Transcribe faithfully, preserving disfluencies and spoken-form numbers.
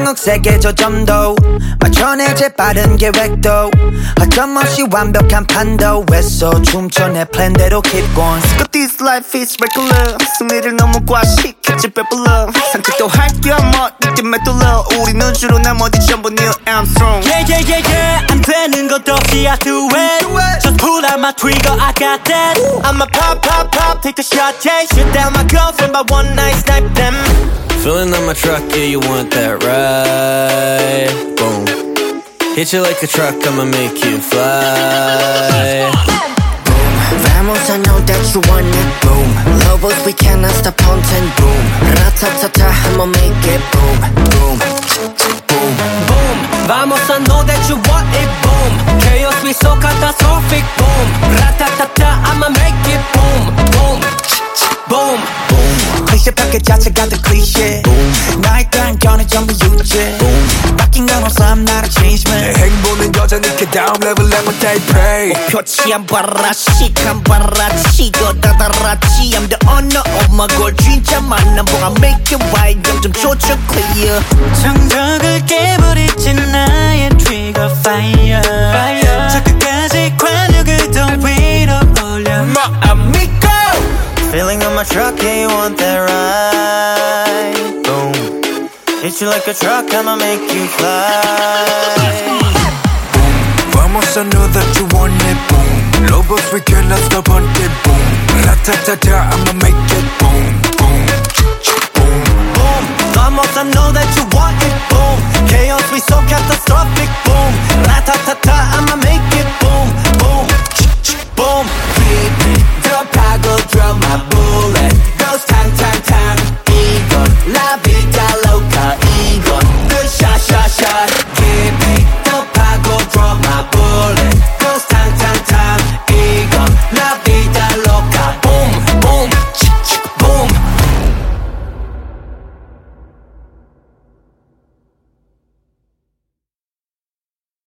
묵묵세게 조점도 맞춰내 재빠른 계획도 어점없이 완벽한 판도 애써 춤춰 내 플랜대로 keep going. But this life is regular. 승리를 너무 과식했지 배불러. 산책도 할게 뭐 이제 메둘러. 우리는 주로 나머지 전부 Neil Armstrong. Yeah yeah yeah yeah 안 되는 것 없이 I do it. Just pull out my trigger I got that. I'ma pop pop pop take a shot yeah. Shit down my girlfriend by one night snipe them. Filling up my truck, yeah, you want that ride. Boom. Hit you like a truck, I'ma make you fly. Boom. Vamos, I know that you want it. Boom. Lobos, we cannot stop haunting. Boom. Ratatata, I'ma make it. Boom. Boom. Boom. Boom. Vamos, I know that you want it. Boom. Chaos, we so catastrophic. Boom. Ratatata, I'ma make it. Boom. Boom. Boom. 클리셰 패킷 자체가 더 클리셰 나의 단견은 전부 유죄 바뀐 건 없어 I'm not a change man 내 행보는 여전히 그 다음 레벨 level they pray 표치 안 봐라 시간 봐라 치고 다다라치 I'm the owner of my goal 진짜 만난 봉아 make it right 영점 조절 clear 정적을 깨버리지 나의 trigger fire, fire. 저 끝까지 관역을 더 위로 올려 My amigo Feeling on my truck, yeah, you want that ride. Boom. Hit you like a truck, I'ma make you fly. Boom. Vamos, I know that you want it. Boom. Lobos, we cannot stop on it. Boom. Ratatata, I'ma make it. Boom. Boom. Boom. Boom. Vamos, I know that you want it. Boom. Chaos, we so catastrophic. Boom. Ratatata, I'ma make